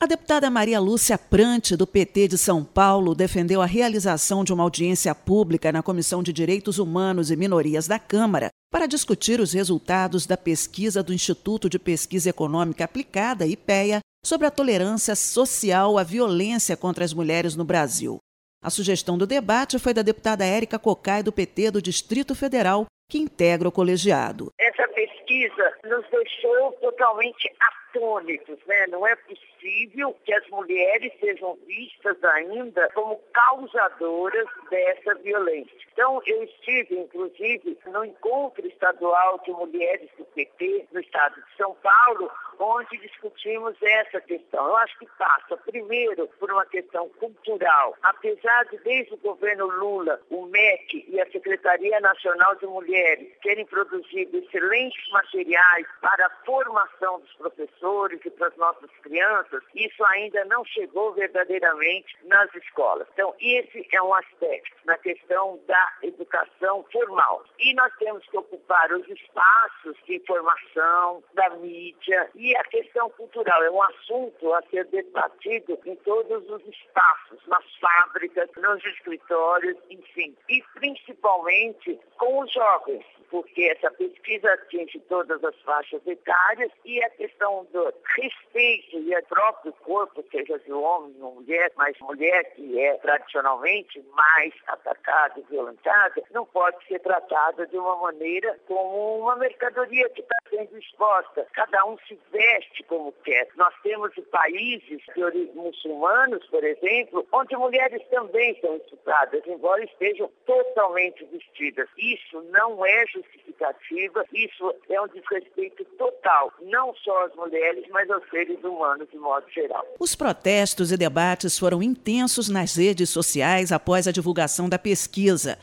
A deputada Maria Lúcia Prante, do PT de São Paulo, defendeu a realização de uma audiência pública na Comissão de Direitos Humanos e Minorias da Câmara para discutir os resultados da pesquisa do Instituto de Pesquisa Econômica Aplicada, IPEA, sobre a tolerância social à violência contra as mulheres no Brasil. A sugestão do debate foi da deputada Érica Cocai, do PT do Distrito Federal, que integra o colegiado. Essa pesquisa nos deixou totalmente atônitos, né? Não é possível que as mulheres sejam vistas ainda como causadoras dessa violência. Então, eu estive, inclusive, no encontro estadual de mulheres do PT no estado de São Paulo, onde discutimos essa questão. Eu acho que passa, primeiro, por uma questão cultural. Apesar de, desde o governo Lula, o MEC e a Secretaria Nacional de Mulheres terem produzido excelentes materiais para a formação dos professores e para as nossas crianças, isso ainda não chegou verdadeiramente nas escolas. Então, esse é um aspecto na questão da educação formal. E nós temos que ocupar os espaços de informação, da mídia e a questão cultural. É um assunto a ser debatido em todos os espaços, nas fábricas, nos escritórios, enfim. E principalmente com os jovens, porque essa pesquisa atinge todas as faixas etárias e a questão do respeito e ao próprio corpo, seja de homem ou mulher, mas mulher que é tradicionalmente mais atacada e violentada, não pode ser tratada de uma maneira como uma mercadoria que está sendo exposta. Cada um se veste como quer. Nós temos países de origem muçulmanos, por exemplo, onde mulheres também são estupradas, embora estejam totalmente vestidas. Isso não é justificativa, isso é um desrespeito total, não só às mulheres, mas aos seres humanos de modo geral. Os protestos e debates foram intensos nas redes sociais após a divulgação da pesquisa.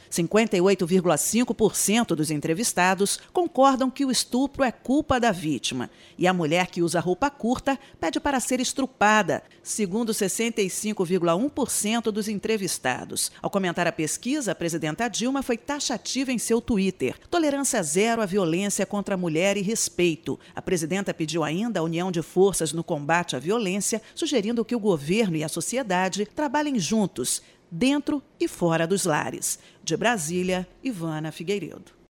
58,5% dos entrevistados concordam que o estupro é culpa da vítima. E a mulher que usa roupa curta pede para ser estrupada, segundo 65,1% dos entrevistados. Ao comentar a pesquisa, a presidenta Dilma foi taxativa em seu Twitter. Tolerância zero à violência contra a mulher e respeito. A presidenta pediu ainda a união de forças no combate à violência, sugerindo que o governo e a sociedade trabalhem juntos, dentro e fora dos lares. De Brasília, Ivana Figueiredo.